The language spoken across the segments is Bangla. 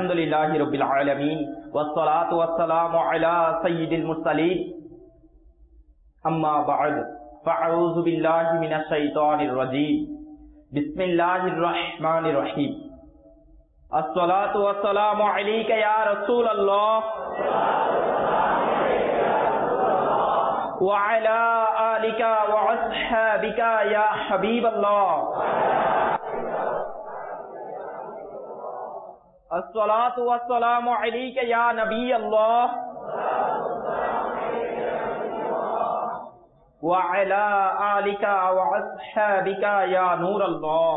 আলহামদুলিল্লাহি রাব্বিল আলামিন ওয়াসসালাতু ওয়াসসালামু আলা সাইয়্যিদিল মুরসালিন আম্মা বা'দ ফাআউযু বিল্লাহি মিনাশ শাইতানির রাজীম বিসমিল্লাহির রহমানির রহিম আসসালাতু ওয়াসসালামু আলাইকা ইয়া রাসূলুল্লাহ ওয়া আলা আলিকা ওয়া আসহাবিকা ইয়া হাবিবাল্লাহ আসসালাতু ওয়াসসালামু আলাইকা ইয়া নবিয়াল্লাহ ওয়া আলা আলিকা ওয়া আসহাবিকা ইয়া নূরাল্লাহ।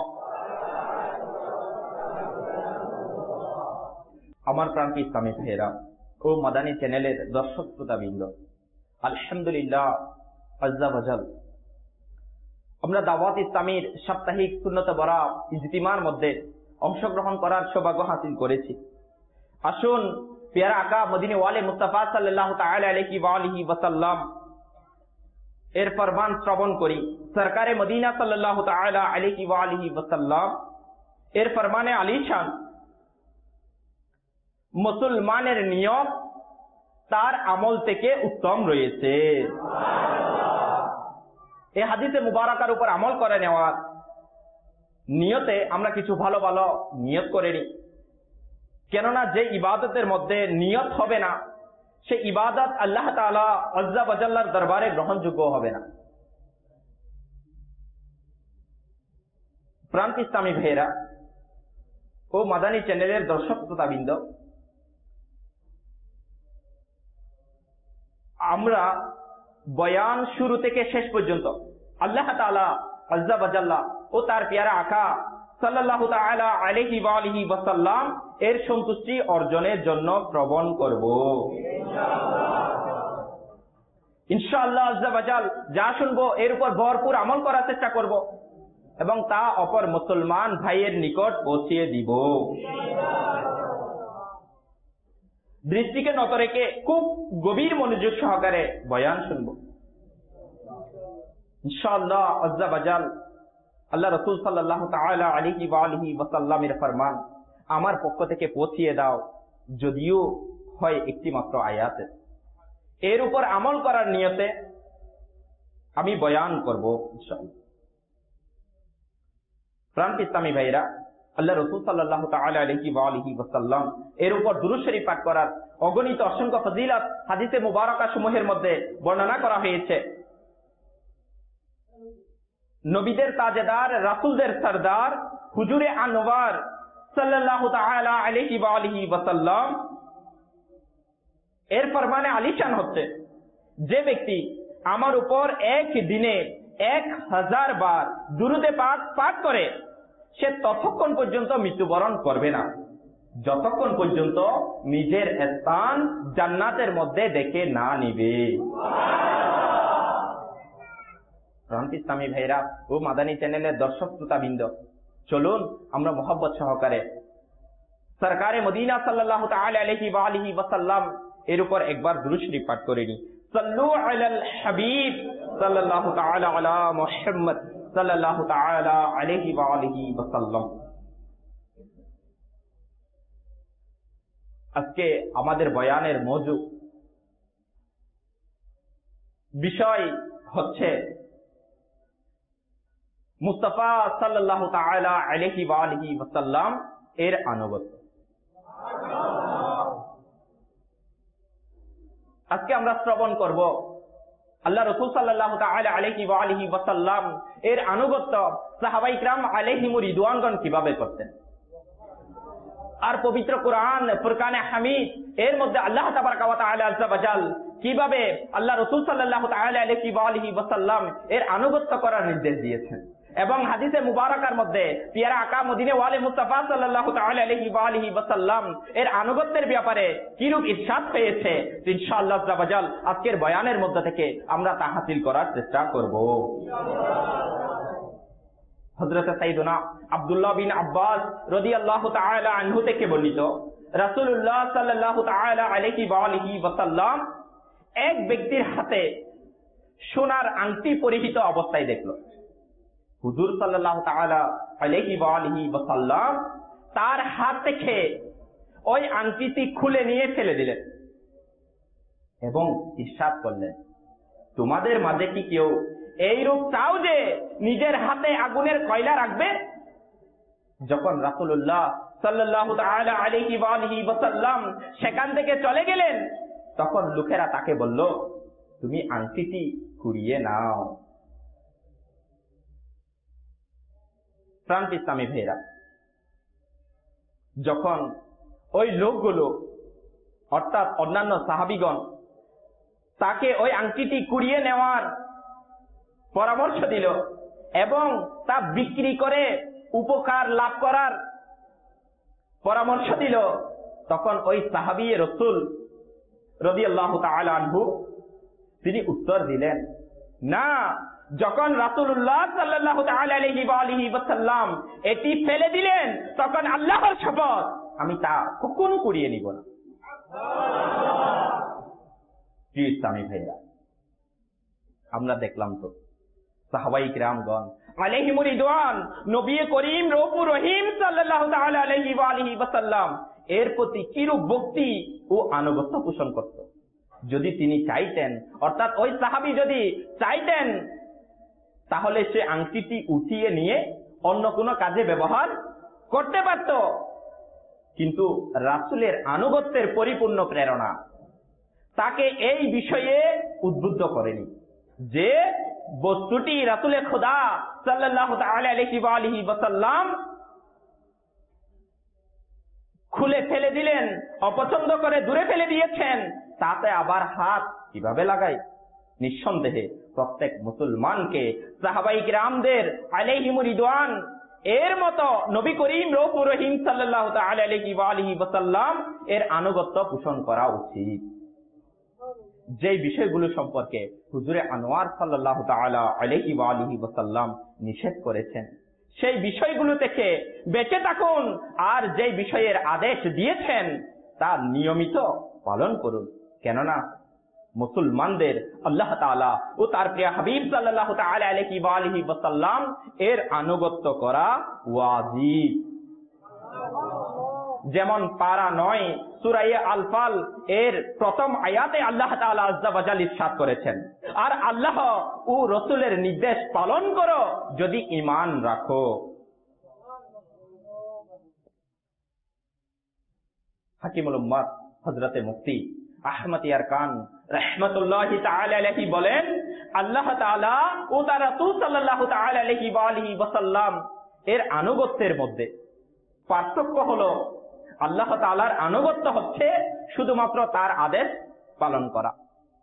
আমার প্রাণপ্রিয় ইসলামী ভাইয়েরা ও মাদানী চ্যানেলের দর্শক শ্রোতাবৃন্দ, আলহামদুলিল্লাহ আজ্জা ওয়াজাল আমরা দাওয়াত ইসলামীর সাপ্তাহিক সুন্নত বরা ইজতিমার মধ্যে অংশগ্রহণ করার সৌভাগ্য হাসিল করেছি। আসুন পেয়ারা আকা মদিনে ওয়ালে মুস্তাফা সাল্লাল্লাহু তাআলা আলাইহি ওয়া আলিহি ওয়াসাল্লাম এর ফরমান শ্রবণ করি। সরকারে মদিনা সাল্লাল্লাহু তাআলা আলাইহি ওয়া আলিহি ওয়াসাল্লাম এর ফরমানে আলীশান, মুসলমানের নিয়ত তার আমল থেকে উত্তম রয়েছে। এই হাদিসে মুবারাকার উপর আমল করে নেওয়ার নিয়তে আমরা কিছু ভালো ভালো নিয়ত করে নিই, কেননা যে ইবাদতের মধ্যে নিয়ত হবে না সে ইবাদত আল্লাহ তাআলা আজ্জা ওয়া জাল্লার দরবারে গ্রহণযোগ্য হবে না। প্রাণপ্রিয় ইসলামী ভাইয়েরা ও মাদানী চ্যানেলের দর্শক শ্রোতাবৃন্দ, আমরা বয়ান শুরু থেকে শেষ পর্যন্ত আল্লাহ তাআলা আজ্জা ওয়া জাল্লা ও তার পেয়ারা আকা সাল্লাল্লাহু তাআলা আলাইহি ওয়া আলিহি ওয়াসাল্লাম এর সন্তুষ্টি অর্জনের জন্য শ্রবণ করব ইনশাআল্লাহ। আজ্জা ওয়া জাল যা শুনবো এর উপর ভরপুর আমল করার চেষ্টা করব এবং তা অপর মুসলমান ভাইয়ের নিকট পৌঁছিয়ে দিব। দৃষ্টিকে নত রেখে খুব গভীর মনোযোগ সহকারে বয়ান শুনব ইনশাআল্লাহ। আজ্জা ওয়া জাল আল্লাহ রাসূল সাল্লাল্লাহু তাআলা আলাইহি ওয়া আলিহি ওয়াসাল্লামের ফরমান আমার পক্ষ থেকে পৌঁছিয়ে দাও, যদিও হয় একটি মাত্র আয়াতে, এর উপর আমল করার নিয়তে আমি বয়ান করব ইনশাআল্লাহ। প্রাণপ্রিয় ইসলামী ভাইরা, আল্লাহ রাসূল সাল্লাল্লাহু তাআলা আলাইহি ওয়া আলিহি ওয়াসাল্লাম এর উপর দুরূদ শরীফ পাঠ করার অগণিত অসংখ্য ফজিলত হাদিসে মুবারাকা সমূহের মধ্যে বর্ণনা করা হয়েছে। নবীদের তাজেদার, রাসূলদের সরদার হুজুরে আনওয়ার সাল্লাল্লাহু তাআলা আলাইহি ওয়া আলিহি ওয়াসাল্লাম এর ফরমানে আলীশান হচ্ছে, যে ব্যক্তি আমার উপর এক দিনে 1000 বার দুরূদে পাক পাঠ করে সে ততক্ষণ পর্যন্ত মৃত্যুবরণ করবে না যতক্ষণ পর্যন্ত নিজের স্থান জান্নাতের মধ্যে দেখে না নিবে। প্রাণপ্রিয় ইসলামী ভাইরা ও মাদানী চ্যানেলের দর্শক শ্রোতাবৃন্দ, চলুন আমরা মোহাব্বত সহকারে সরকারে মদিনা সাল্লাল্লাহু তাআলা আলাইহি ওয়া আলিহি ওয়াসাল্লাম এর উপর একবার দুরূদ শরীফ পাঠ করে নিই। সাল্লু আলাল হাবিব সাল্লাল্লাহু তাআলা আলা মুহাম্মদ সাল্লাল্লাহু তাআলা আলাইহি ওয়া আলিহি ওয়াসাল্লাম। আজকে আমাদের বয়ানের মওজু বিষয় হচ্ছে মুস্তাফা সাল্লাল্লাহু তাআলা আলাইহি ওয়া আলিহি ওয়াসাল্লাম এর আনুগত্য। আজকে আমরা শ্রবণ করব আল্লাহ রাসূল সাল্লাল্লাহু তাআলা আলাইহি ওয়া আলিহি ওয়াসাল্লাম এর আনুগত্য সাহাবায়ে কিরাম আলাইহিমুর রিদওয়ানগণ কিভাবে করতেন। আর পবিত্র কোরআন ফুরকানে হামিদ এর মধ্যে আল্লাহ তাবারাকা ওয়া তাআলা আজ্জা ওয়া জাল কিভাবে আল্লাহ রাসূল সাল্লাল্লাহু তাআলা আলাইহি ওয়া আলিহি ওয়াসাল্লাম এর আনুগত্য করার নির্দেশ দিয়েছেন, এবং হাদিসে মুবারাকার মধ্যে পিয়ারা আকা মদিনে ওয়ালে মুস্তাফা সাল্লাল্লাহু তাআলা আলাইহি ওয়া আলিহি ওয়াসাল্লাম এর আনুগত্যের ব্যাপারে কিরূপ ইরশাদ হয়েছে ইনশাআল্লাহ আজ্জা ওয়া জাল আজকের বয়ানের মধ্যে থেকে আমরা তা হাসিল করার চেষ্টা করব। হযরত সাইয়্যিদুনা আব্দুল্লাহ বিন আব্বাস রাদিয়াল্লাহু তাআলা আনহু থেকে বর্ণিত, রাসূলুল্লাহ সাল্লাল্লাহু তাআলা আলাইহি ওয়া আলিহি ওয়াসাল্লাম এক ব্যক্তির হাতে সোনার আংটি পরিহিত অবস্থায় দেখলো। হুজুর সাল্লাল্লাহু তাআলা আলাইহি ওয়া আলিহি ওয়াসাল্লাম তার হাত থেকে ওই আংটিটি খুলে নিয়ে ফেলে দিলেন এবং ইরশাদ করলেন, তোমাদের মাঝে কি কেউ এইরূপ চাও যে নিজের হাতে আগুনের কয়লা রাখবে? যখন রাসূলুল্লাহ সাল্লাল্লাহু তাআলা আলাইহি ওয়া আলিহি ওয়াসাল্লাম সেখান থেকে চলে গেলেন, তখন লোকেরা তাকে বলল, তুমি আংটিটি কুড়িয়ে নাও। প্রাণ ইসলামী ভাইরা, যখন ওই লোকগুলো অর্থাৎ অন্যান্য সাহাবীগণ তাকে ওই আংটিটি কুড়িয়ে নেওয়ার পরামর্শ দিল এবং তা বিক্রি করে উপকার লাভ করার পরামর্শ দিল, তখন ওই সাহাবী রাসূল রাদিয়াল্লাহু তাআলা আনহু তিনি উত্তর দিলেন, না, যখন রাসূলুল্লাহ সাল্লাল্লাহু তাআলা আলাইহি ওয়া আলিহি ওয়াসাল্লাম এটি ফেলে দিলেন, তখন আল্লাহর শপথ আমি তা কখনো কুড়িয়ে নিব না। প্রিয় ইসলামী ভাইরা, আমরা দেখলাম তো সাহাবায়ে কিরামগণ আলাইহিমুর রিদওয়ান নবী করিম রউফুর রহিম সাল্লাল্লাহু তাআলা আলাইহি ওয়া আলিহি ওয়াসাল্লাম এর প্রতি কিরূপ ভক্তি ও আনুগত্য পোষণ করত। যদি তিনি চাইতেন, অর্থাৎ ওই সাহাবী যদি চাইতেন, তাহলে সে আংটিটি উঠিয়ে নিয়ে অন্য কোনো কাজে ব্যবহার করতে পারত, কিন্তু রাসূলের আনুগত্যের পরিপূর্ণ প্রেরণা তাকে এই বিষয়ে উদ্বুদ্ধ করেনি যে বস্তুটি রাসূলে খোদা সাল্লাল্লাহু তাআলা আলাইহি ওয়া আলিহি ওয়াসাল্লাম খুলে ফেলে দিলেন, অপছন্দ করে দূরে ফেলে দিয়েছেন, তাতে আবার হাত কিভাবে লাগাই? নিঃসন্দেহে প্রত্যেক মুসলমানকে সাহাবায়ে কিরামদের আলাইহিমুর রিদওয়ান এর মতো নবী করিম রউফুর রহিম সাল্লাল্লাহু তাআলা আলাইহি ওয়া আলিহি ওয়াসাল্লাম এর আনুগত্য পোষণ করা উচিত। যে বিষয়গুলো সম্পর্কে হুজুরে আনোয়ার সাল্লাল্লাহু তাআলা আলাইহি ওয়া আলিহি ওয়াসাল্লাম নিষেধ করেছেন, সেই বিষয়গুলো থেকে বেঁচে থাকুন, আর যে বিষয়ের আদেশ দিয়েছেন তা নিয়মিত পালন করুন। কেননা মুসলমানদের আল্লাহ তাআলা ও তার প্রিয় হাবিব সাল্লাল্লাহু তাআলা আলাইহি ওয়া আলিহি ওয়াসাল্লাম এর আনুগত্য করা ওয়াজিব। যেমন পারা 9 সূরা আল-ফাল এর প্রথম আয়াতে আল্লাহ তাআলা আযজা ওয়া জাল ইরশাদ করেছেন, আর আল্লাহ ও রাসূলের নির্দেশ পালন করো যদি ঈমান রাখো। হাকিমুল উম্মাত হযরতে মুফতি আহমদ ইয়ারকান রাহমাতুল্লাহি তাআলা আলাইহি বলেন, আল্লাহ তাআলা ও তার রাসূল সাল্লাল্লাহু তাআলা আলাইহি ওয়া আলিহি ওয়াসাল্লাম এর আনুগত্যের মধ্যে পার্থক্য হলো, আল্লাহ তাআলার আনুগত্য হচ্ছে শুধুমাত্র তার আদেশ পালন করা,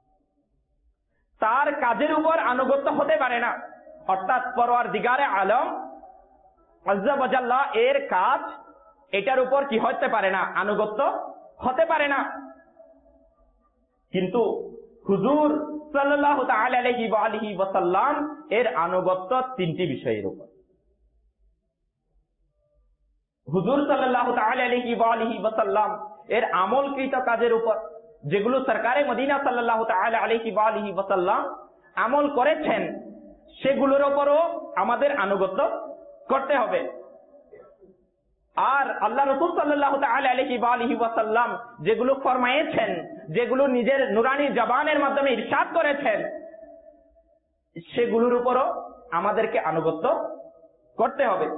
তার কাজের উপর আনুগত্য হতে পারে না। অর্থাৎ পরওয়ারদিগারে আলম আযজা ওয়া জাল্লা এর কাজ, এটার উপর কি হতে পারে না? আনুগত্য হতে পারে না। কিন্তু হুজুর সাল্লাল্লাহু তাআলা আলাইহি ওয়া আলিহি ওয়াসাল্লাম এর আনুগত্য তিনটি বিষয়ের উপর। হুজুর সাল্লাল্লাহু তাআলা আলাইহি ওয়া আলিহি ওয়াসাল্লাম এর আমলকৃত কাজের উপর, যেগুলো সরকারে মদিনা সাল্লাল্লাহু তাআলা আলাইহি ওয়া আলিহি ওয়াসাল্লাম আমল করেছেন, সেগুলোর উপরও আমাদের আনুগত্য করতে হবে। আর আল্লাহ রাসূল সাল্লাল্লাহু তাআলা আলাইহি ওয়া আলিহি ওয়াসাল্লাম যেগুলো ফরমায়েছেন, যেগুলো নিজের নুরানি জবানের মাধ্যমে ইরশাদ করেছেন, সেগুলোর উপরও আমাদেরকে আনুগত্য করতে হবে।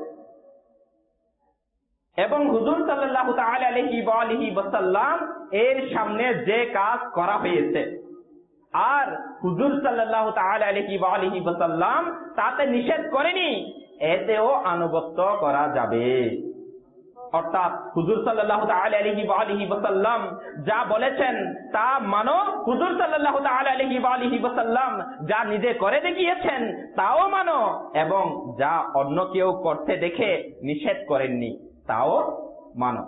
এবং হুজুর সাল্লাল্লাহু তাআলা আলাইহি ওয়া আলিহি ওয়াসাল্লাম এর সামনে যে কাজ করা হয়েছে, আর হুজুর সাল্লাল্লাহু তাআলা আলাইহি ওয়া আলিহি ওয়াসাল্লাম তাতে নিষেধ করেনি, এতেও আনুগত্য করা যাবে। অর্থাৎ হুজুর সাল্লাল্লাহু তাআলা আলাইহি ওয়া আলিহি ওয়াসাল্লাম যা বলেছেন তা মানো, হুজুর সাল্লাল্লাহু তাআলা আলাইহি ওয়া আলিহি ওয়াসাল্লাম যা নিজে করে দেখিয়েছেন তাও মানো, এবং যা অন্য কেউ করতে দেখে নিষেধ করেননি তাও মানো।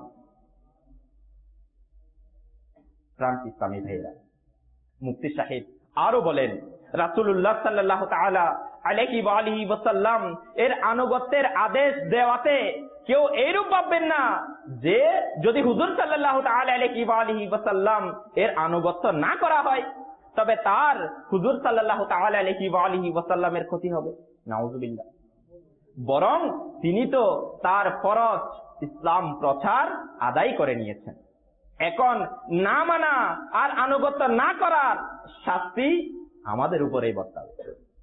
প্রাণ ইসলামী ভাইরা, মুফতি সাহেব আরো বলেন, রাসূলুল্লাহ সাল্লাল্লাহু তাআলা আলাইহি ওয়া আলিহি ওয়াসাল্লাম এর আনুগত্যের আদেশ দেওয়াতে কেউ এইরূপ ভাববেন না যে যদি হুজুর সাল্লাল্লাহু তাআলা আলাইহি ওয়া আলিহি ওয়াসাল্লাম এর আনুগত্য না করা হয় তবে তার হুজুর সাল্লাল্লাহু তাআলা আলাইহি ওয়া আলিহি ওয়াসাল্লামের ক্ষতি হবে। নাউযুবিল্লাহ। বরং তিনি তো তার ফরজ, ইসলাম প্রচার আদায় করে নিয়েছেন। এখন না মানা আর আনুগত্য না করার শাস্তি আমাদের উপরেই বর্তাবে।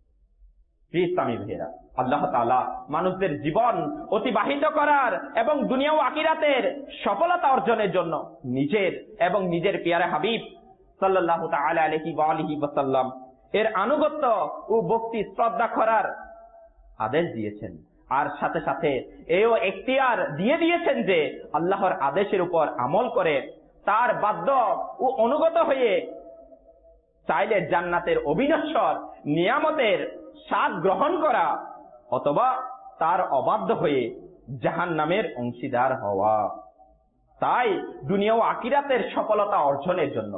ইসলামী ভাইয়েরা, আল্লাহ তাআলা মানুষদের জীবন অতিবাহিত করার এবং দুনিয়া ও আখিরাতের সফলতা অর্জনের জন্য নিজের এবং নিজের পেয়ারে হাবিব সাল্লাল্লাহু তাআলা আলাইহি ওয়া আলিহি ওয়াসাল্লাম এর আনুগত্য ও ভক্তি শ্রদ্ধা করার আদেশ দিয়েছেন। আর সাথে সাথে এও এখতিয়ার দিয়ে দিয়েছেন যে আল্লাহর আদেশের উপর আমল করে তার বাধ্য ও অনুগত হয়ে চাইলে জান্নাতের অবিনশ্বর নিয়ামতের স্বাদ গ্রহণ করা, অথবা তার অবাধ্য হয়ে জাহান্নামের অংশীদার হওয়া। তাই দুনিয়া ও আখিরাতের সফলতা অর্জনের জন্য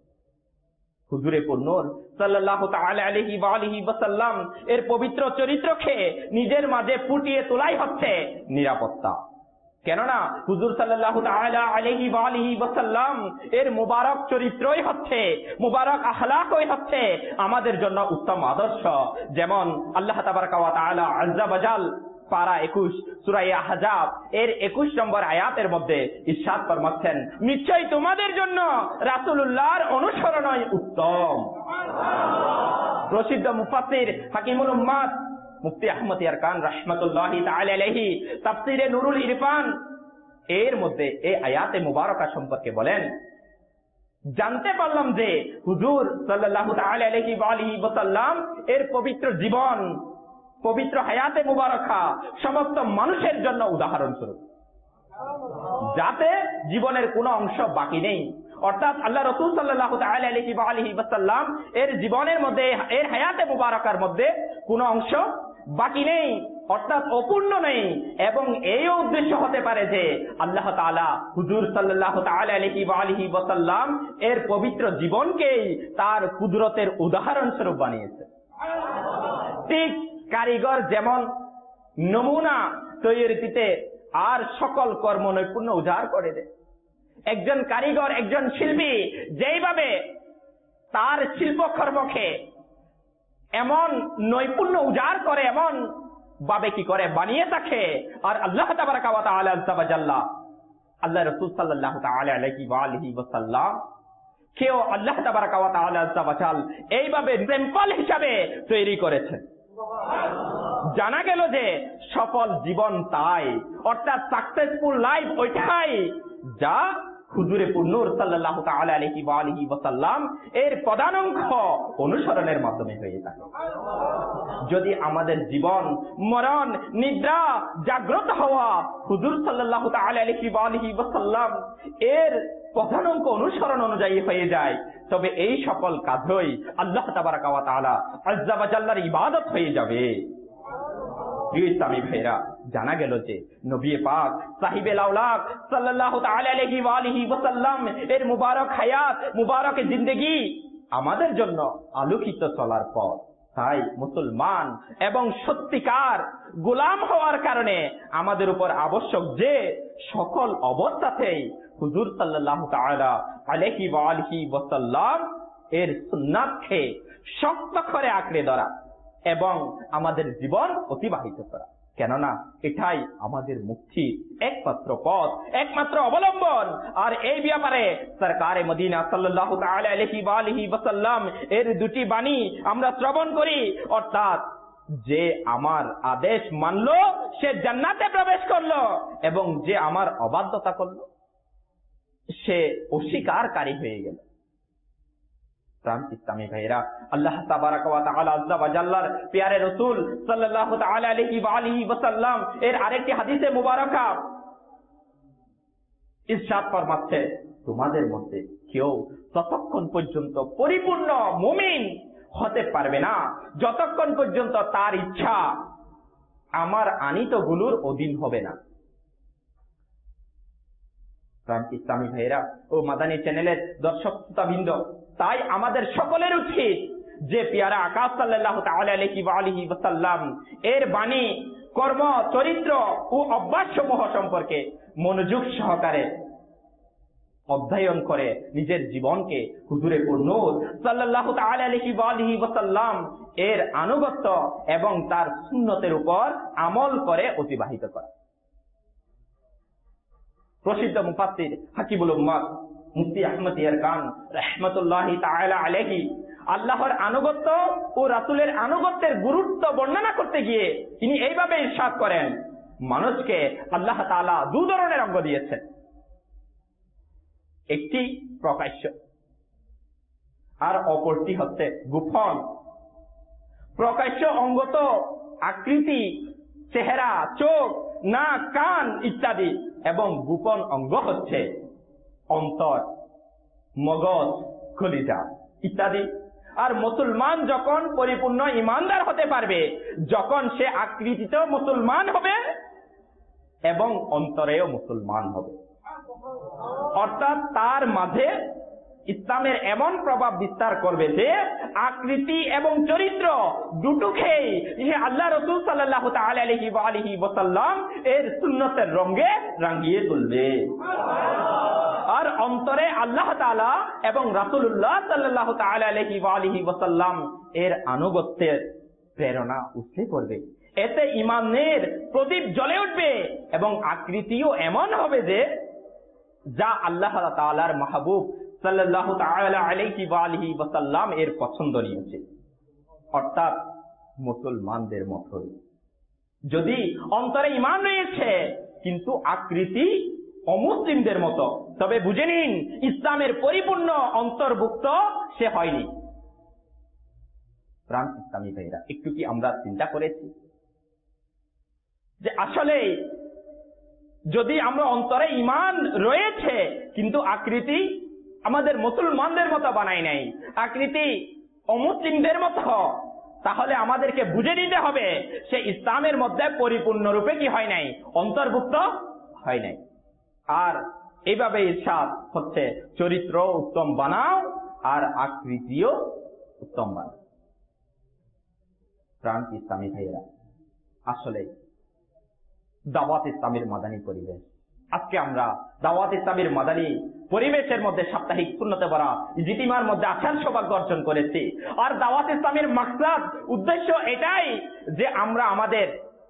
হুজুরে পুরনূর সাল্লাল্লাহু তাআলা আলাইহি ওয়া আলিহি ওয়াসাল্লাম এর পবিত্র চরিত্রকে নিজের মাঝে ফুটিয়ে তোলাই হচ্ছে নিরাপত্তা। কেননা হুজুর সাল্লাল্লাহু তাআলা আলাইহি ওয়া আলিহি ওয়াসাল্লাম এর মুবারক চরিত্রই হচ্ছে, মুবারক আখলাকই হচ্ছে আমাদের জন্য উত্তম আদর্শ। যেমন আল্লাহ তাবারাকা ওয়া তাআলা আযজা ওয়াজাল পারা 21 সূরা আহজাব এর 21 নম্বর আয়াতের মধ্যে ইরশাদ ফরমাচ্ছেন, নিশ্চয়ই তোমাদের জন্য রাসূলুল্লাহর অনুসরণই উত্তম। প্রসিদ্ধ মুফাসসির হাকিমুল উম্মাত মুফতি আহমদ ইয়ারকান রাহমাতুল্লাহি তাআলা আলাইহি তাফসীরে নুরুল ইরফান এর মধ্যে এই আয়াতে মুবারকা সম্পর্কে বলেন, জানতে পারলাম যে হুজুর সাল্লাল্লাহু তাআলা আলাইহি ওয়া আলিহি ওয়াসাল্লাম এর পবিত্র জীবন, পবিত্র হায়াতে মুবারকা সমস্ত মানুষের জন্য উদাহরণ স্বরূপ, যাতে জীবনের কোনো অংশ বাকি নেই। অর্থাৎ আল্লাহ রাসূল সাল্লাল্লাহু তাআলা আলাইহি ওয়া আলিহি ওয়াসাল্লাম এর জীবনের মধ্যে, এর হায়াতে মুবারকার মধ্যে কোনো অংশ বাকি নেই, অর্থাৎ অপূর্ণ নেই। এবং এই উদ্দেশ্য হতে পারে যে আল্লাহ তাআলা হুজুর সাল্লাল্লাহু তাআলা আলাইহি ওয়া আলিহি ওয়াসাল্লাম এর পবিত্র জীবনকেই তার কুদরতের উদাহরণ স্বরূপ বানিয়েছে। ঠিক কারিগর যেমন নমুনা তৈরিতে আর সকল কর্ম নৈপুণ্য উজাড় করে দেয়, একজন কারিগর, একজন শিল্পী যেইভাবে তার শিল্পকর্মকে এমন নৈপুণ্য উজাড় করে, এমন ভাবে কি করে বানিয়ে থাকে। আর আল্লাহ তাবারাকা ওয়া তাআলা আযজা ওয়া জাল্লা আল্লাহ রাসূল সাল্লাল্লাহু তাআলা আলাইহি ওয়া আলিহি ওয়াসাল্লাম কেউ আল্লাহ তাবারাকা ওয়া তাআলা আযজা ওয়া জাল এইভাবে স্যাম্পল হিসাবে তৈরি করেছেন। জানা গেল যে সফল জীবন তাই, অর্থাৎ সাকসেসফুল লাইফ ওইটাই যা হুজুরে পুরনূর সাল্লাল্লাহু তাআলা আলাইহি ওয়া আলিহি ওয়াসাল্লাম এর প্রধান অংশ অনুসরণের মাধ্যমে হয়ে থাকে। যদি আমাদের জীবন, মরণ, নিদ্রা, জাগ্রত হওয়া হুজুর সাল্লাল্লাহু তাআলা আলাইহি ওয়া আলিহি ওয়াসাল্লাম এর প্রধান অংশ অনুসরণ অনুযায়ী হয়ে যায়, তবে এই সকল কাজই আল্লাহ তাবারাকা ওয়া তাআলা আযজা ওয়া জাল্লার ইবাদত হয়ে যাবে। ইসলামী ভাইরা, জানা গেল যে নবী পাক সাহিবে লাউলাক সাল্লাল্লাহু তাআলা আলাইহি ওয়া আলিহি ওয়াসাল্লাম এর মুবারক হায়াত, মুবারক জিন্দেগি আমাদের জন্য আলোকিত চলার পথ। তাই মুসলমান এবং সত্যিকার গোলাম হওয়ার কারণে আমাদের উপর আবশ্যক যে সকল অবস্থাতেই হুজুর সাল্লাল্লাহু তাআলা আলাইহি ওয়া আলিহি ওয়াসাল্লাম এর সুন্নাতকে শক্ত করে আঁকড়ে ধরা এবং আমাদের জীবন অতিবাহিত করা। কেননা এটাই আমাদের মুক্তির একমাত্র পথ, একমাত্র অবলম্বন। আর এই ব্যাপারে সরকারে মদিনা সাল্লাল্লাহু তাআলা আলাইহি ওয়া আলিহি ওয়াসাল্লাম এর দুটি বাণী আমরা শ্রবণ করি, অর্থাৎ যে আমার আদেশ মানলো সে জান্নাতে প্রবেশ করলো, এবং যে আমার অবাধ্যতা করলো সে অস্বীকারী হয়ে গেল। ইসলামী ভাইরা, আল্লাহ তাবারাকা ওয়া তাআলা আযজা ওয়া জাল্লার প্যারে রাসূল সাল্লাল্লাহু তাআলা আলাইহি ওয়া আলিহি ওয়াসাল্লাম এর আরেকটি হাদিসে মুবারাকা ইরশাদ ফরমাচ্ছে, তোমাদের মধ্যে কেউ ততক্ষণ পর্যন্ত পরিপূর্ণ মুমিন হতে পারবে না যতক্ষণ পর্যন্ত তার ইচ্ছা আমার আনিত গুলোর অধীন হবে না। ইসলামী ভাইরা ও মাদানী চ্যানেলের দর্শক শ্রোতাবৃন্দ, তাই আমাদের সকলের উচিত যে পিয়ারা আকাশ সাল্লাল্লাহু তাআলা আলাইহি ওয়া আলিহি ওয়াসাল্লাম এর বাণী, কর্ম, চরিত্র ও অভ্যাস সমূহ সম্পর্কে মনোযোগ সহকারে অধ্যয়ন করে নিজের জীবনকে হুজুরে পুরনূর সাল্লাল্লাহু তাআলা আলাইহি ওয়া আলিহি ওয়াসাল্লাম এর আনুগত্য এবং তার সুন্নতের উপর আমল করে অতিবাহিত করা। প্রসিদ্ধ মুফাসসির হাকিমুল উম্মাত মুফতি আহমদ ইয়ারকান রাহমাতুল্লাহি তাআলা আলাইহি আল্লাহর আনুগত্য ও রাসূলের আনুগত্যের গুরুত্ব বর্ণনা করতে গিয়ে তিনি এইভাবে ইরশাদ করেন, মানুষকে আল্লাহ তাআলা দুই ধরনের অঙ্গ দিয়েছেন, একটি প্রকাশ্য আর অপরটি হচ্ছে গোপন। প্রকাশ্য অঙ্গ তো আকৃতি, চেহারা, চোখ, নাক, কান ইত্যাদি, এবং গোপন অঙ্গ হচ্ছে অন্তর, মগজ, কলিজা ইত্যাদি। আর মুসলমান যখন পরিপূর্ণ ঈমানদার হতে পারবে, যখন সে আকৃতিতেও মুসলমান হবে এবং অন্তরেও মুসলমান হবে, অর্থাৎ তার মাঝে ইসলামের এমন প্রভাব বিস্তার করবে যে আকৃতি এবং চরিত্র দুটোকেই আল্লাহ রাসূল সাল্লাল্লাহু তাআলা আলাইহি ওয়া আলিহি ওয়াসাল্লাম এর সুন্নতের রঙে রাঙিয়ে তুলবে। আর অন্তরে আল্লাহ তাআলা এবং রাসূলুল্লাহ সাল্লাল্লাহু তাআলা আলাইহি ওয়া আলিহি ওয়াসাল্লাম এর আনুগত্যের প্রেরণা উৎসাহ করবে। এতে ঈমানের প্রদীপ জ্বলে উঠবে এবং আকৃতিও এমন হবে যে যা আল্লাহ তাআলার মাহবুব সাল্লাল্লাহু তাআলা আলাইহি ওয়া আলিহি ওয়াসাল্লাম এর পছন্দনীয় ছিল, অর্থাৎ মুসলমানদের মতোই। যদি অন্তরে ঈমান রয়েছে কিন্তু আকৃতি অমুসলিমদের মতো, তবে বুঝে নিন ইসলামের পরিপূর্ণ অন্তর্ভুক্ত সে হয়নি। প্রাণ ইসলামী ভাইরা, একটু কি আমরা চিন্তা করেছি যে আসলে যদি আমরা অন্তরে ঈমান রয়েছে কিন্তু আকৃতি আমাদের মুসলমানদের মতো বানাই নাই, আকৃতি অমুসলিমদের মতো, তাহলে আমাদেরকে বুঝে নিতে হবে সে ইসলামের মধ্যে পরিপূর্ণরূপে কি হয় নাই, অন্তর্ভুক্ত হয় নাই। আর এইভাবে ইরশাদ হচ্ছে চরিত্র উত্তম বানাও আর আকৃতিও উত্তম বানাও। প্রাণ ইসলামী ভাইয়েরা, আসলে দাওয়াত ইসলামের মাদানী পরিবেশ, আজকে আমরা দাওয়াত ইসলামের মাদানী পরিবেশের মধ্যে সাপ্তাহিক সুন্নতে ভরা ইজতিমার মধ্যে আসার সৌভাগ্য অর্জন করেছি। আর দাওয়াত ইসলামের মাকসাদ, উদ্দেশ্য এটাই যে আমরা আমাদের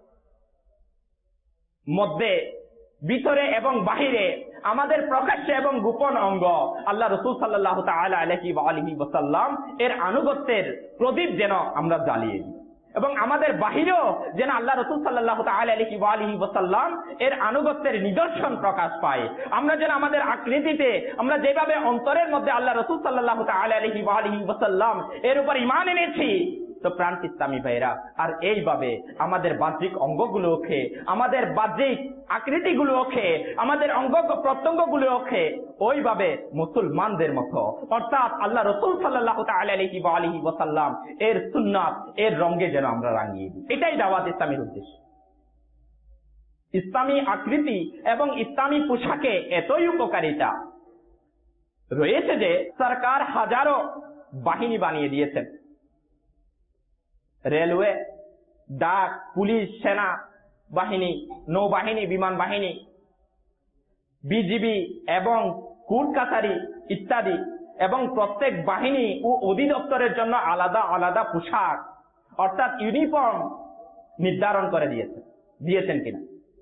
মধ্যে, ভিতরে এবং বাহিরে, আমাদের প্রকাশ্যে এবং গোপন অঙ্গ আল্লাহ রাসূল সাল্লাল্লাহু তাআলা আলাইহি ওয়া আলিহি ওয়াসাল্লাম এর আনুগত্যের প্রদীপ যেন আমরা জ্বালিয়ে দিই, এবং আমাদের বাহিরেও যেন আল্লাহ রাসূল সাল্লাল্লাহু তাআলা আলাইহি ওয়া আলিহি ওয়াসাল্লাম এর আনুগত্যের নিদর্শন প্রকাশ পায়। আমরা যেন আমাদের আকৃতিতে, আমরা যেভাবে অন্তরের মধ্যে আল্লাহ রাসূল সাল্লাল্লাহু তাআলা আলাইহি ওয়া আলিহি ওয়াসাল্লাম এর উপর ঈমান এনেছি, তো প্রাণ ইসলামী ভাইরা, আর এইভাবে আমাদের বাহ্যিক অঙ্গগুলোকে, আমাদের বাহ্যিক আকৃতিগুলোকে, আমাদের অঙ্গ প্রত্যঙ্গগুলোকে ওইভাবে মুসলমানদের মতো, অর্থাৎ আল্লাহ রাসূল সাল্লাল্লাহু তাআলা আলাইহি ওয়া আলিহি ওয়াসাল্লাম এর সুন্নাত এর রঙে যেন আমরা রাঙিয়ে দিই। এটাই দাওয়াত ইসলামের উদ্দেশ্য। ইসলামী আকৃতি এবং ইসলামী পোশাকে এতই উপকারিতা রয়েছে যে সরকার হাজারো বাহিনী বানিয়ে দিয়েছেন। রেলওয়ে, ডাক, পুলিশ, সেনা বাহিনী, নৌবাহিনী, বিমান বাহিনী, বিজিবি এবং কোর্ট কাছারি ইত্যাদি, এবং প্রত্যেক বাহিনী ও অধিদপ্তরের জন্য আলাদা আলাদা পোশাক অর্থাৎ ইউনিফর্ম নির্ধারণ করে দিয়েছেন কিনা।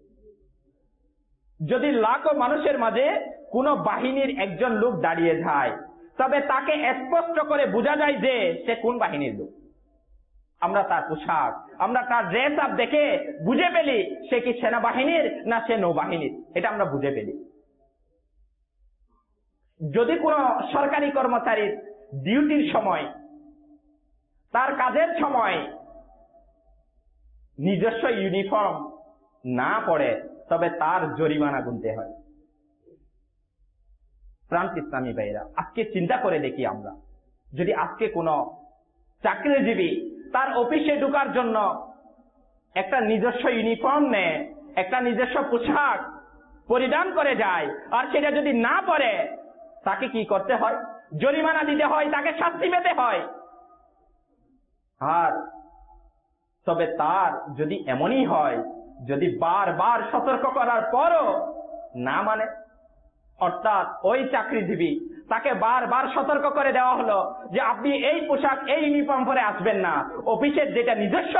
যদি লাখো মানুষের মাঝে কোনো বাহিনীর একজন লোক দাঁড়িয়ে যায়, তবে তাকে স্পষ্ট করে বোঝা যায় যে সে কোন বাহিনীর লোক। আমরা তার পোশাক, আমরা তার ড্রেস আপ দেখে বুঝে ফেলি সে কি সেনাবাহিনীর না সে নৌবাহিনীর, এটা আমরা বুঝে ফেলি। যদি কোনো সরকারি কর্মচারীর ডিউটির সময়, তার কাজের সময় নিজস্ব ইউনিফর্ম না পড়ে, তবে তার জরিমানা গুনতে হয়। প্রাণ ইসলামী ভাইরা, আজকে চিন্তা করে দেখি আমরা, যদি আজকে কোনো চাকরিজীবী তার অফিসে ঢোকার জন্য একটা নিজস্ব ইউনিফর্ম নেয়, একটা নিজস্ব পোশাক পরিধান করে যায়, আর সেটা যদি না পরে তাকে কি করতে হয়? জরিমানা দিতে হয়, তাকে শাস্তি পেতে হয়। আর তবে তার যদি এমনই হয়, যদি বারবার সতর্ক করার পরও না মানে, অর্থাৎ ওই চাকরিজীবী তাকে বারবার সতর্ক করে দেওয়া হলো যে আপনি এই পোশাক, এই ইউনিফর্ম পরে আসবেন না, অফিসের যেটা নিজস্ব,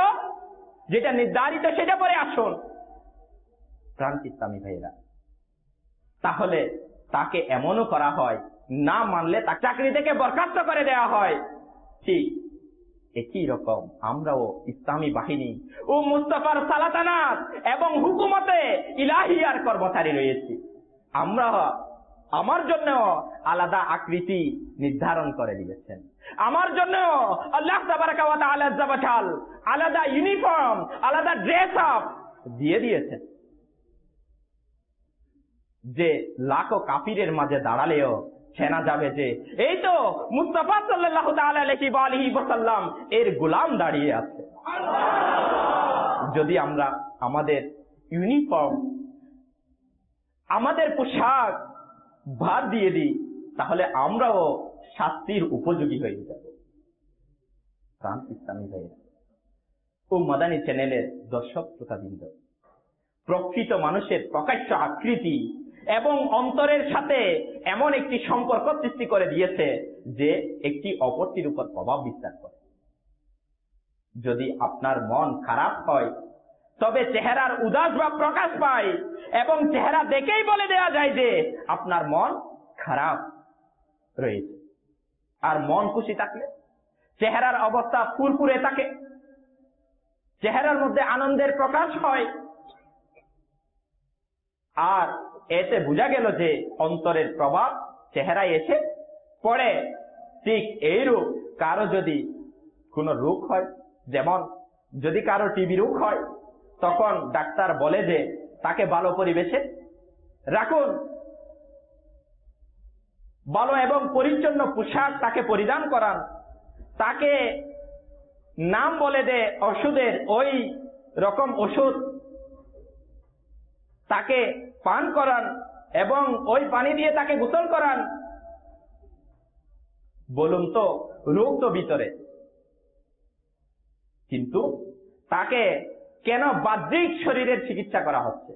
যেটা নির্ধারিত সেটা পরে আসুন। প্রাণ ইসলামী ভাইয়েরা, তাহলে তাকে এমনও করা হয়, না মানলে তাকে চাকরি থেকে বরখাস্ত করে দেওয়া হয়। ঠিক একই রকম আমরাও ইসলামী বাহিনী ও মুস্তাফার সালাতানাত এবং হুকুমতে ইলাহিয়ার কর্মচারী রয়েছি। আমরা আমার জন্য আলাদা আকৃতি নির্ধারণ করে দিয়েছেন, আমার জন্য আল্লাহ তাবারাকা ওয়া তাআলা আলাদা ইউনিফর্ম, আলাদা ড্রেস আপ দিয়ে দিয়েছেন, যে লাখো কাফিরের মাঝে দাঁড়ালেও চেনা যাবে যে এই তো মুস্তাফা সাল্লাল্লাহু তাআলা আলাইহি ওয়া আলিহি ওয়াসাল্লাম এর গোলাম দাঁড়িয়ে আছে। যদি আমরা আমাদের ইউনিফর্ম, আমাদের পোশাক বাদ দিয়ে দিই, তাহলে আমরাও শাস্তির উপযোগী হয়ে যাব। ইসলামী ভাইয়েরা ও মাদানী চ্যানেলের দর্শক শ্রোতাবৃন্দ, প্রকৃত মানুষের প্রকাশ্য আকৃতি এবং অন্তরের সাথে এমন একটি সম্পর্ক সৃষ্টি করে দিয়েছে যে একটি অপরটির উপর প্রভাব বিস্তার করে। যদি আপনার মন খারাপ হয়, তবে চেহারার উদাস ভাব প্রকাশ পায় এবং চেহারা দেখেই বলে দেওয়া যায় যে আপনার মন খারাপ রয়েছে। আর মন খুশি থাকলে চেহারার অবস্থা ফুরফুরে থাকে, চেহারার মধ্যে আনন্দের প্রকাশ হয়। আর এতে বোঝা গেল যে অন্তরের প্রভাব চেহারায় এসে পড়ে। ঠিক এইরূপ কারো যদি কোনো রোগ হয়, যেমন যদি কারো টিবি রোগ হয়, তখন ডাক্তার বলে যে তাকে ভালো পরিবেশে রাখুন, ভালো এবং পরিচ্ছন্ন পোশাক তাকে পরিধান করান, তাকে নাম বলে দে ওষুধের, ওই রকম ওষুধ তাকে পান করান এবং ওই পানি দিয়ে তাকে গোসল করান। বলুন তো, রোগ তো ভিতরে, কিন্তু তাকে কেন বাহ্যিক শরীরের চিকিৎসা করা হচ্ছে?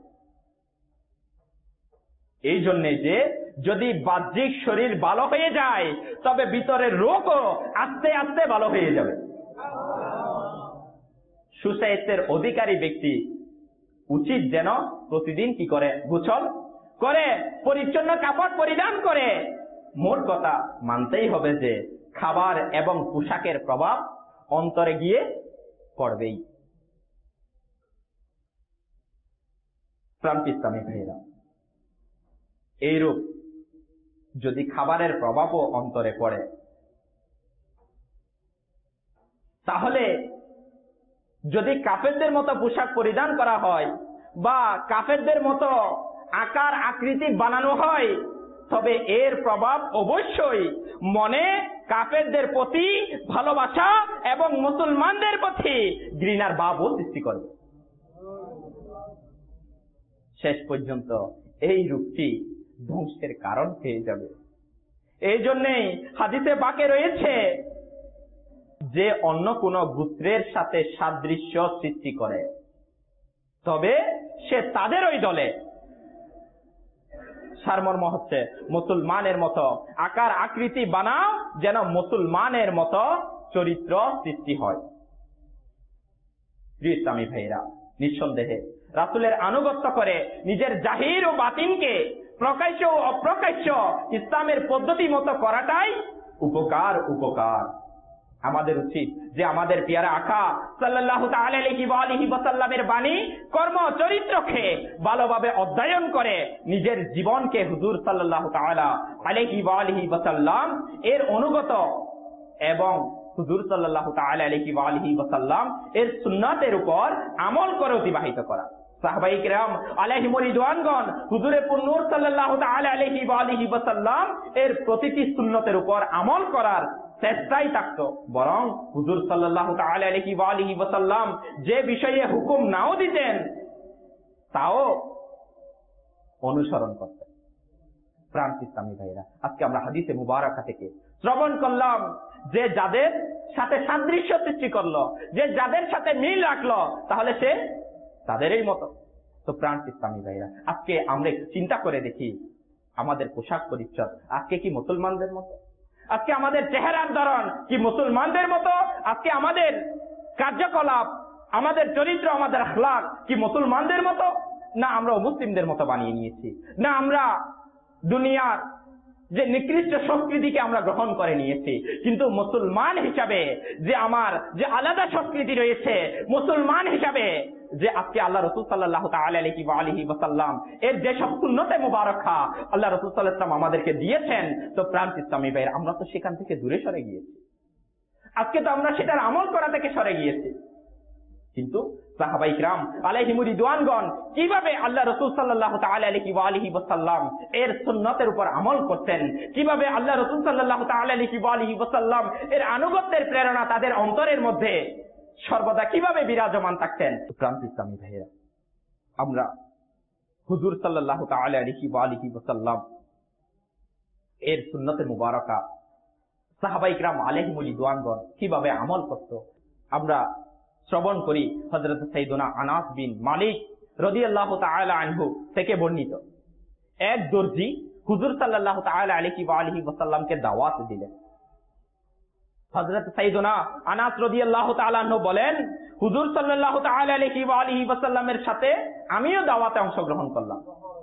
এই জন্যে যে যদি বাহ্যিক শরীর ভালো হয়ে যায়, তবে ভিতরের রোগও আস্তে আস্তে ভালো হয়ে যাবে। সুস্বাস্থ্যের অধিকারী ব্যক্তি উচিত যেন প্রতিদিন কি করে? গোসল করে, পরিচ্ছন্ন কাপড় পরিধান করে। মোট কথা মানতেই হবে যে খাবার এবং পোশাকের প্রভাব অন্তরে গিয়ে পড়বেই। ইসলামী ভাইরা, এইরূপ যদি খাবারের প্রভাবও অন্তরে পড়ে, তাহলে যদি কাফেরদের মতো পোশাক পরিধান করা হয় বা কাফেরদের মতো আকার আকৃতি বানানো হয়, তবে এর প্রভাব অবশ্যই মনে কাফেরদের প্রতি ভালোবাসা এবং মুসলমানদের প্রতি ঘৃণার ভাবও সৃষ্টি করবে। শেষ পর্যন্ত এই রূপটি ধ্বংসের কারণ হয়ে যাবে। এই জন্যেই হাদিসে পাকে রয়েছে যে অন্য কোন গোত্রের সাথে সাদৃশ্য সৃষ্টি করে, তবে সে তাদের ওই দলে। সারমর্ম হচ্ছে মুসলমানের মতো আকার আকৃতি বানাও, যেন মুসলমানের মতো চরিত্র সৃষ্টি হয়। প্রিয় ইসলামী ভাইরা, নিঃসন্দেহে রাসূলের আনুগত্য করে নিজের জাহির ও বাতিনকে প্রকাশ্য ও অপ্রকাশ্য ইসলামের পদ্ধতি মতো করাটাই উপকার। আমাদের উচিত যে আমাদের পিয়ারা আকা সাল্লাল্লাহু তাআলা আলাইহি ওয়া আলিহি ওয়াসাল্লামের বাণী, কর্ম, চরিত্রকে ভালোভাবে অধ্যয়ন করে নিজের জীবনকে হুজুর সাল্লাল্লাহু তাআলা আলাইহি ওয়া আলিহি ওয়াসাল্লাম এর অনুগত এবং হুজুর সাল্লাল্লাহু তাআলা আলাইহি ওয়া আলিহি ওয়াসাল্লাম এর সুন্নাতের উপর আমল করে অতিবাহিত করা। সাহাবায়ে কিরাম আলাইহিম রিদওয়ানগণ হুজুরে পুন্নূর সাল্লাল্লাহু তাআলা আলাইহি ওয়া আলিহি ওয়াসাল্লাম এর প্রতিটি সুন্নতের উপর আমল করার চেষ্টাই থাকত, বরং হুজুর সাল্লাল্লাহু তাআলা আলাইহি ওয়া আলিহি ওয়াসাল্লাম যে বিষয়ে হুকুম নাও দিতেন তাও অনুসরণ করতেন। প্রাণ ইসলামী ভাইরা, আজকে আমরা হাদিসে মুবারাকা থেকে শ্রবণ করলাম যে যাদের সাথে সাদৃশ্য সৃষ্টি করলো, যে যাদের সাথে মিল রাখলো, তাহলে সে তাদেরই মতো। তো প্রাণ ইসলামী ভাইরা, আজকে আমরা একটু চিন্তা করে দেখি, আমাদের পোশাক পরিচ্ছদ আজকে কি মুসলমানদের মতো? আজকে আমাদের চেহারার ধরন কি মুসলমানদের মতো? আজকে আমাদের কার্যকলাপ, আমাদের চরিত্র, আমাদের আখলাক কি মুসলমানদের মতো? না আমরা মুসলিমদের মতো বানিয়ে নিয়েছি, না আমরা দুনিয়ার যে নিকৃষ্ট সংস্কৃতিকে আমরা গ্রহণ করে নিয়েছি, কিন্তু মুসলমান হিসাবে যে আমার যে আলাদা সংস্কৃতি রয়েছে, মুসলমান হিসাবে যে আজকে আল্লাহ রাসূল সাল্লাল্লাহু তাআলা আলাইহি ওয়া আলিহি ওয়াসাল্লাম এর যে সব সুন্নতে মুবারাকা আল্লাহ রাসূল সাল্লাল্লাহু আলাইহি ওয়াসাল্লাম আমাদেরকে দিয়েছেন, তো প্রাণ ইসলামী ভাইরা আমরা তো সেখান থেকে দূরে সরে গিয়েছি। আজকে তো আমরা সেটার আমল করা থেকে সরে গিয়েছি। কিন্তু সাহাবায়ে কিরাম আলাইহিমুর রিদওয়ানগণ কিভাবে আল্লাহ রাসূল সাল্লাল্লাহু তাআলা আলাইহি ওয়া আলিহি ওয়াসাল্লাম এর সুন্নতের উপর আমল করতেন, কিভাবে আল্লাহ রাসূল সাল্লাল্লাহু তাআলা আলাইহি ওয়া আলিহি ওয়াসাল্লাম এর আনুগত্যের প্রেরণা তাদের অন্তরের মধ্যে সর্বদা কিভাবে বিরাজমান থাকতেন। প্রান্ত ইসলামী ভাইয়েরা, আমরা হুজুর সাল্লাল্লাহু তাআলা আলাইহি ওয়া আলিহি ওয়াসাল্লাম এর সুন্নতের মুবারাকা সাহাবায়ে কিরাম আলাইহিমুর রিদওয়ানগণ কিভাবে আমল করত আমরা শ্রবণ করি। হযরত সাইয়েদুনা আনাস বিন মালিক রাদিয়াল্লাহু তাআলা আনহু থেকে বর্ণিত, এক দর্জি হুজুর সাল্লাল্লাহু তাআলা আলাইহি ওয়া আলিহি ওয়াসাল্লামকে দাওয়াত দিলেন। হযরত সাইয়েদুনা আনাস রাদিয়াল্লাহু তাআলা আনহু বলেন, হুজুর সাল্লাল্লাহু তাআলা আলাইহি ওয়া আলিহি ওয়াসাল্লামের সাথে আমিও দাওয়াতে অংশগ্রহণ করলাম।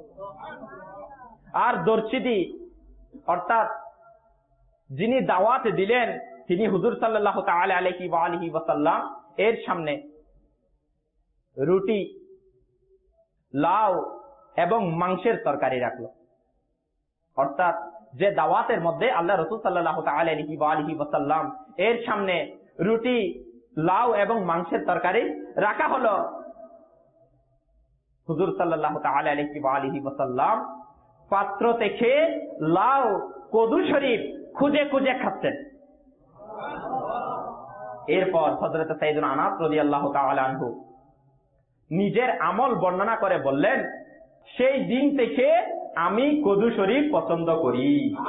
আর দর্জিটি অর্থাৎ যিনি দাওয়াত দিলেন তিনি হুজুর সাল্লাল্লাহু তাআলা আলাইহি ওয়া আলিহি ওয়াসাল্লাম এর সামনে রুটি, লাউ এবং মাংসের তরকারি রাখলো। অর্থাৎ যে দাওয়াতের মধ্যে আল্লাহ রাসূল সাল্লাল্লাহু তাআলা আলাইহি ওয়া আলিহি ওয়াসাল্লাম এর সামনে রুটি, লাউ এবং মাংসের তরকারি রাখা হলো, হুজুর সাল্লাল্লাহু তাআলা আলাইহি ওয়া আলিহি ওয়াসাল্লাম পাত্র থেকে লাউ, কদু শরীফ খুঁজে খুঁজে খাচ্ছেন। এরপর হযরত সাইয়েদুনা আনাস রাদিয়াল্লাহু তাআলা আনহু নিজের আমল বর্ণনা করে বললেন, সেই দিন থেকে আমি কদু শরীফ পছন্দ করি।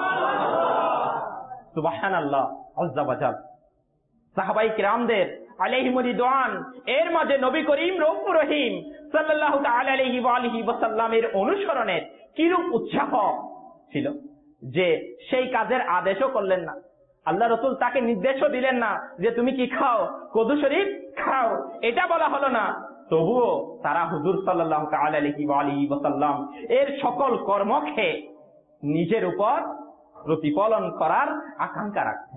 সুবহানাল্লাহ আযজা ওয়া জাল। সাহাবায়ে কিরামদের আলাইহিমুর রিদওয়ান এর মাঝে নবী করিম রউফুর রহিম সাল্লাল্লাহু তাআলা আলাইহি ওয়া আলিহি ওয়াসাল্লামের অনুসরণের কিরূপ উৎসাহ ছিল যে সেই কাজের আদেশও করলেন না। আল্লাহ রাসূল তাকে নির্দেশও দিলেন না যে তুমি কি খাও, কদু শরীফ খাও, এটা বলা হলো না। তবুও তারা হুজুর সাল্লাল্লাহু তাআলা আলাইহি ওয়া আলিহি ওয়াসাল্লাম এর সকল কর্মকে নিজের উপর প্রতিফলন করার আকাঙ্ক্ষা রাখতেন।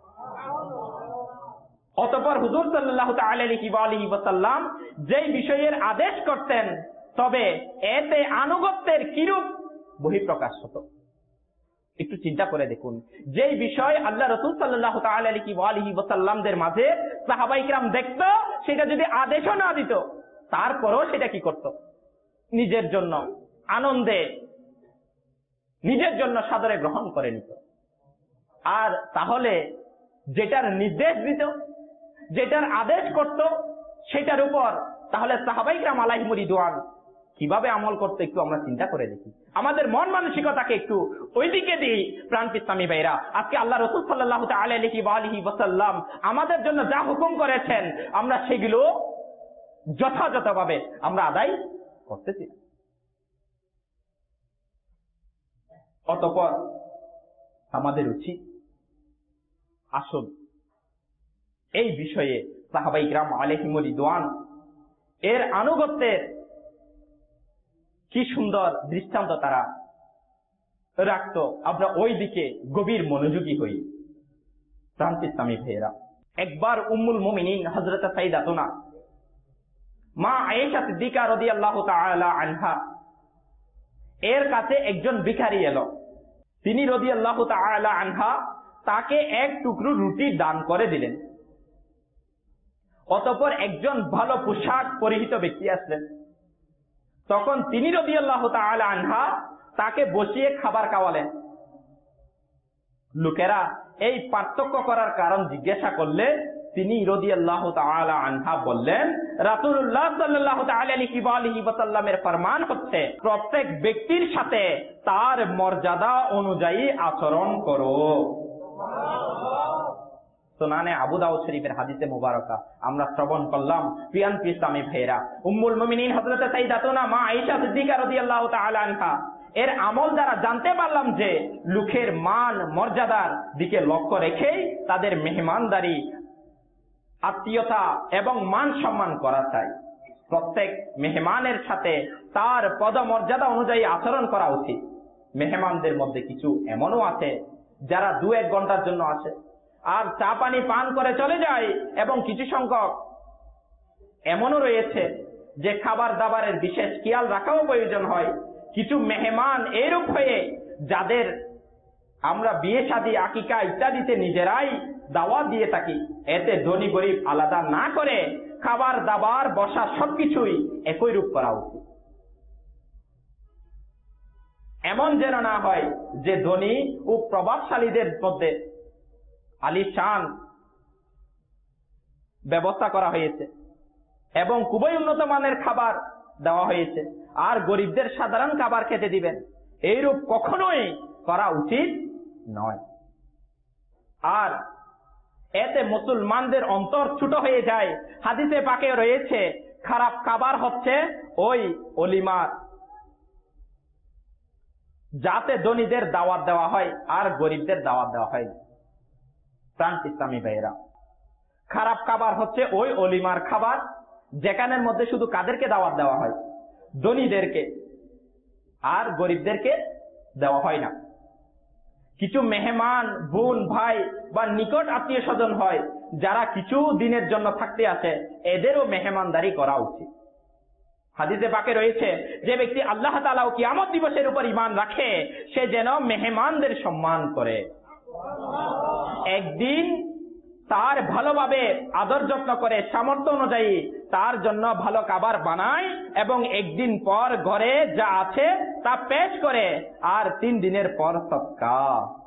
অতঃপর হুজুর সাল্লাল্লাহু তাআলা আলাইহি ওয়া আলিহি ওয়াসাল্লাম যেই বিষয়ের আদেশ করতেন, তবে এতে আনুগত্যের কিরূপ বহিঃপ্রকাশ হতো। একটু চিন্তা করে দেখুন, যেই বিষয় আল্লাহ রাসূল সাল্লাল্লাহু তাআলা আলাইহি ওয়া আলিহি ওয়াসাল্লামদের মাঝে সাহাবায়ে কিরাম দেখত, সেটা যদি আদেশও না দিত তারপরও সেটা কি করত? নিজের জন্য আনন্দে, নিজের জন্য সাদরে গ্রহণ করে নিত। আর তাহলে যেটার নির্দেশ দিত, যেটার আদেশ করত, সেটার উপর তাহলে সাহাবায়ে কিরাম আলাইহিমুর রিদওয়ান কিভাবে আমল করতে একটু আমরা চিন্তা করে দেখি। আমাদের মন মানসিকতাকে একটু ওইদিকে দিই। প্রাণ ইসলামী ভাইরা, আজকে আল্লাহ রাসূল সাল্লাল্লাহু তাআলা আলাইহি ওয়া আলিহি ওয়াসাল্লাম আমাদের জন্য যা হুকুম করেছেন আমরা সেগুলো যথাযথভাবে আমরা আদায় করতেছি। অতঃপর আমাদের উচিত আসুন এই বিষয়ে সাহাবায়ে কিরাম আলাইহিমুর রিদওয়ান এর আনুগত্যের কি সুন্দর দৃষ্টান্ত তারা রাখতো, আমরা ওই দিকে গভীর মনোযোগী হই। প্রাণ ইসলামী ভাইয়েরা, একবার উম্মুল মুমিনিন হযরত সাইয়্যিদাতুনা মা আয়েশা সিদ্দিকা রাদিয়াল্লাহু তাআলা আনহা এর কাছে একজন ভিখারি এলো। তিনি রাদিয়াল্লাহু তাআলা আনহা তাকে এক টুকরো রুটি দান করে দিলেন। অতঃপর একজন ভালো পোশাক পরিহিত ব্যক্তি আসলেন। তখন তিনি রাদিয়াল্লাহু তাআলা আনহা তাকে বসিয়ে খাবার খাওয়ালেন। লোকেরা এই পার্থক্য করার কারণ জিজ্ঞাসা করলে তিনি রাদিয়াল্লাহু তাআলা আনহা বললেন, রাসূলুল্লাহ সাল্লাল্লাহু তাআলা আলাইহি ওয়া আলিহি ওয়াসাল্লামের ফরমান হচ্ছে, প্রত্যেক ব্যক্তির সাথে তার মর্যাদা অনুযায়ী আচরণ করো। সুনানে আবু দাউদ শরীফের হাদিসে মুবারকা আমরা শ্রবণ করলাম। প্রিয় ইসলামী ভাইয়েরা, উম্মুল মুমিনিন হযরত সাইয়্যিদাতুনা মা আয়েশা সিদ্দিকা রাদিয়াল্লাহু তাআলা আনহা এর আমল দ্বারা জানতে পারলাম যে লোকের মান মর্যাদার দিকে লক্ষ্য রেখেই তাদের মেহমানদারি, আত্মীয়তা এবং মান সম্মান করা চাই। প্রত্যেক মেহমানের সাথে তার পদমর্যাদা অনুযায়ী আচরণ করা উচিত। মেহমানদের মধ্যে কিছু এমনও আছে যারা 2-1 ঘন্টার জন্য আসে আর চা পানি পান করে চলে যায়, এবং কিছু সংখ্যক এমনও রয়েছে যে খাবার দাবারের বিশেষ খেয়াল রাখাও প্রয়োজন হয়। কিছু মেহমান এরূপ হয়ে যাদের আমরা বিয়ে শাদী আকিকা ইত্যাদিতে নিজেরাই দাওয়াত দিয়ে থাকি, এতে ধনী গরিব আলাদা না করে খাবার দাবার বসা সবকিছুই একই রূপ করা উচিত। এমন যেন না হয় যে ধনী ও প্রভাবশালীদের মধ্যে আলিশান ব্যবস্থা করা হয়েছে এবং খুবই উন্নত মানের খাবার দেওয়া হয়েছে, আর গরিবদের সাধারণ খাবার খেতে দিবেন, এইরূপ কখনোই করা উচিত নয়। আর এতে মুসলমানদের অন্তর ছোট হয়ে যায়। হাদিসে পাকে রয়েছে খারাপ খাবার হচ্ছে ওই অলিমার যাতে ধনীদের দাওয়াত দেওয়া হয় আর গরিবদের দাওয়াত দেওয়া হয়। প্রাণ ইসলামী ভাইয়েরা, খারাপ খাবার হচ্ছে ওই অলিমার খাবার যেখানের মধ্যে শুধু কাদেরকে দাওয়াত দেওয়া হয়? ধনীদেরকে, আর গরিবদেরকে দেওয়া হয় না। কিছু মেহমান বোন ভাই বা নিকট আত্মীয় স্বজন হয় যারা কিছু দিনের জন্য থাকতে আসে, এদেরও মেহমানদারি করা উচিত। হাদিসে পাকে রয়েছে যে ব্যক্তি আল্লাহ তাআলা ও কিয়ামত দিবসের উপর ঈমান রাখে সে যেন মেহমানদের সম্মান করে। একদিন তার ভালোভাবে আদর যত্ন করে সামর্থ্য অনুযায়ী তার জন্য ভালো খাবার বানায় এবং একদিন পর ঘরে যা আছে তা পেশ করে, আর 3 দিনের পর সদকা।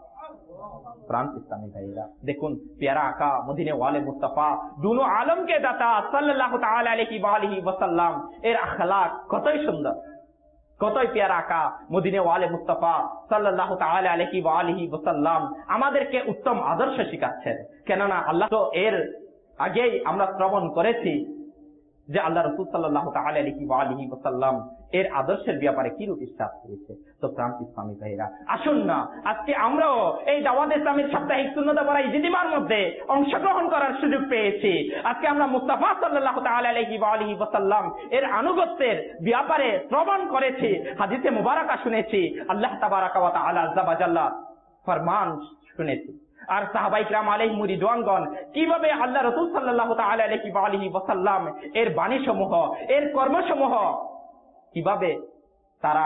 প্রাণ ইসলামী ভাইরা, দেখুন প্যারা আকা মদিনে ওয়ালে মুস্তাফা দুনো আলমকে দাতা সাল্লাল্লাহু তাআলা আলাইহি ওয়া আলিহি ওয়াসাল্লাম এর আখলাক কতই সুন্দর, কতই প্যারা আকা মদিনে ওয়ালে মুস্তাফা সাল্লাল্লাহু তাআলা আলাইহি ওয়া আলিহি ওয়াসাল্লাম আমাদেরকে উত্তম আদর্শ শিখাচ্ছেন। কেননা আল্লাহ তো এর আগেই আমরা শ্রবণ করেছি যে আল্লাহ রাসূল সাল্লাল্লাহু তাআলা আলাইহি ওয়া আলিহি ওয়াসাল্লাম এর আদর্শের ব্যাপারে কি রূপ ইরশাদ করেছে। তো প্রাণ ইসলামী ভাইরা, আসুন না আজকে আমরাও এই দাওয়াত ইসলামের সাপ্তাহিক সুন্নাত পড়া ইজতিমার মধ্যে অংশগ্রহণ করার সুযোগ পেয়েছি। আজকে আমরা মুস্তাফা সাল্লাল্লাহু তাআলা আলাইহি ওয়া আলিহি ওয়াসাল্লাম এর আনুগত্যের ব্যাপারে শ্রবণ করেছি, হাদিসে মুবারাকা শুনেছি, আল্লাহ তাবারাকা ওয়া তাআলা আযজা ওয়া জাল্লা ফরমান শুনেছি। আর সাহাবায়ে কিরাম আলাইহিম রিদওয়ানগণ কিভাবে আল্লাহ রাসূল সাল্লাল্লাহু তাআলা আলাইহি ওয়া আলিহি ওয়াসাল্লাম এর বাণীসমূহ এর কর্মসমূহ কিভাবে তারা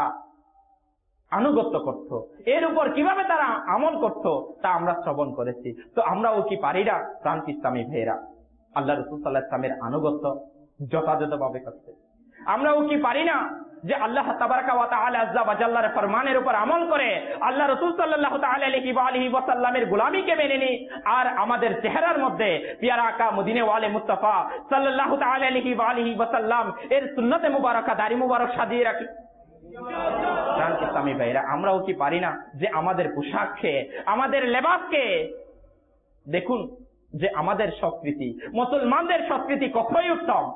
আনুগত্য করত, এর উপর কিভাবে তারা আমল করত তা আমরা শ্রবণ করেছি। তো আমরাও কি পারি না প্রাণ ইসলামী ভাইয়েরা আল্লাহ রাসূল সাল্লাল্লাহু আলাইহি ওয়াসাল্লামের আনুগত্য যথাযথভাবে করতে? আমরাও কি পারি না যে আল্লাহ তাবারাকা ওয়া তাআলা আযজা ওয়া জাল্লার ফরমানের উপর আমল করে আল্লাহ রাসূল সাল্লাল্লাহু তাআলা আলাইহি ওয়া আলিহি ওয়াসাল্লামের গোলামিকে মেনে নি, আর আমাদের চেহারার মধ্যে পিয়ারা আকা মদিনে ওয়ালে মুস্তাফা সাল্লাল্লাহু তাআলা আলাইহি ওয়া আলিহি ওয়াসাল্লাম এর সুন্নতে মুবারাকা দাড়ি মুবারক সাজিয়ে রাখি? প্রাণ ইসলামী ভাইরা, আমরাও কি পারি না যে আমাদের পোশাককে আমাদের লেবাসকে, দেখুন যে আমাদের সংস্কৃতি মুসলমানদের সংস্কৃতি কতই উত্তম,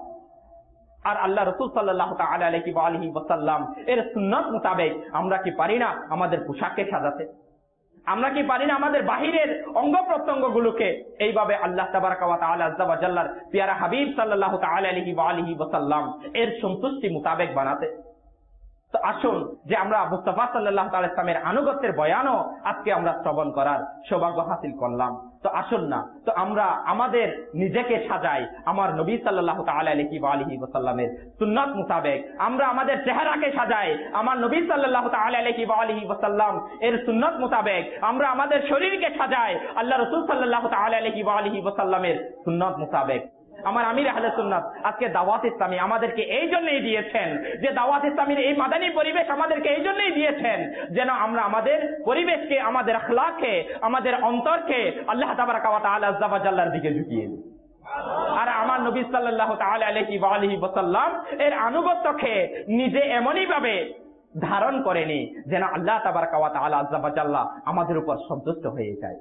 আর আল্লাহ রাসূল সাল্লাল্লাহু তাআলা আলাইহি ওয়া আলিহি ওয়াসাল্লাম এর সুন্নাত মোতাবেক আমরা কি পারি না আমাদের পোশাককে সাজাতে? আমরা কি পারি না আমাদের বাহিরের অঙ্গ প্রত্যঙ্গ গুলোকে এইভাবে আল্লাহ তাবারাকা ওয়া তাআলা আযজা ওয়া জাল্লার প্যারা হাবিব সাল্লাল্লাহু তাআলা আলাইহি ওয়া আলিহি ওয়াসাল্লাম এর সন্তুষ্টি মোতাবেক বানাতে? তো আসুন যে আমরা মুস্তাফা সাল্লাল্লাহু তাআলা ইসলামের আনুগত্যের বয়ানও আজকে আমরা শ্রবণ করার সৌভাগ্য হাসিল করলাম। তো আসুন না তো আমরা আমাদের নিজেকে সাজাই আমার নবী সাল্লাল্লাহু তাআলা আলাইহি ওয়া আলিহি ওয়াসাল্লামের সুন্নাত মোতাবেক, আমরা আমাদের চেহারাকে সাজাই আমার নবী সাল্লাল্লাহু তাআলা আলাইহি ওয়া আলিহি ওয়াসাল্লাম এর সুন্নাত মোতাবেক, আমরা আমাদের শরীরকে সাজাই আল্লাহ রাসূল সাল্লাল্লাহু তাআলা আলাইহি ওয়া আলিহি ওয়াসাল্লামের সুন্নাত মোতাবেক। আমার আমির আহলে সুন্নাত আজকে দাওয়াত ইসলামী আমাদেরকে এই জন্যই দিয়েছেন, যে দাওয়াত ইসলামীর এই মাদানী পরিবেশ আমাদেরকে এই জন্যই দিয়েছেন যেন আমরা আমাদের পরিবেশকে, আমাদের আখলাককে, আমাদের অন্তরকে আল্লাহ তাবারাকা ওয়া তাআলা আযজা ওয়া জাল্লার দিকে ঝুঁকিয়ে দিই। আর আমার নবী সাল্লাল্লাহু তাআলা আলাইহি ওয়া আলিহি ওয়াসাল্লাম এর আনুগত্যকে নিজে এমনই ভাবে ধারণ করেনি যেন আল্লাহ তাবারাকা ওয়া তাআলা আযজা ওয়া জাল্লা আমাদের উপর সন্তুষ্ট হয়ে যায়।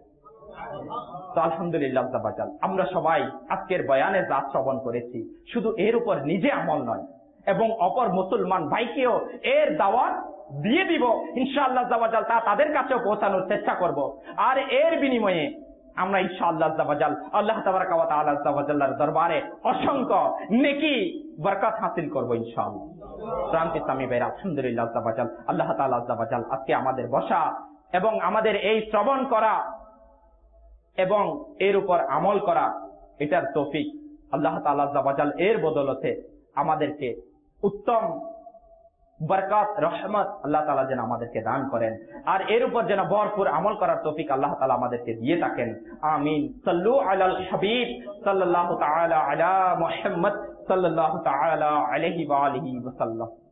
তো আলহামদুলিল্লাহ, আমরা সবাই আজকের বয়ানে যা শ্রবণ করেছি শুধু এর উপর নিজে আমল নয় এবং অপর মুসলমান ভাইকেও এর দাওয়াত দিয়ে দিব ইনশাআল্লাহ, তা তাদের কাছেও পৌঁছানোর চেষ্টা করব। আর এর বিনিময়ে আমরা ইনশাআল্লাহ আজ্জা ওয়া জাল আল্লাহ তাবারাকা ওয়া তাআলা আজ্জা ওয়া জাল্লার দরবারে অসংখ্য নেকি বরকত হাসিল করব ইনশাআল্লাহ। শান্তি সামি ভাই, আলহামদুলিল্লাহ আজ্জা ওয়া জাল আল্লাহ তাআলা আজ্জা ওয়া জাল আজকে আমাদের বসা এবং আমাদের এই শ্রবণ করা এবং এর উপর আমল করা, এটার তৌফিক আল্লাহ তাআলা আজ্জা ওয়া জাল এর বদলতে আমাদেরকে উত্তম বরকত রহমত আল্লাহ তাআলা যেন আমাদেরকে দান করেন, আর এর উপর যেন ভরপুর আমল করার তৌফিক আল্লাহ তাআলা আমাদেরকে দিয়ে থাকেন। আমিন। সাল্লু আলাল হাবিব সাল্লাল্লাহু তাআলা আলা মুহাম্মদ সাল্লাল্লাহু তাআলা আলাইহি ওয়া আলিহি ওয়া সাল্লাম।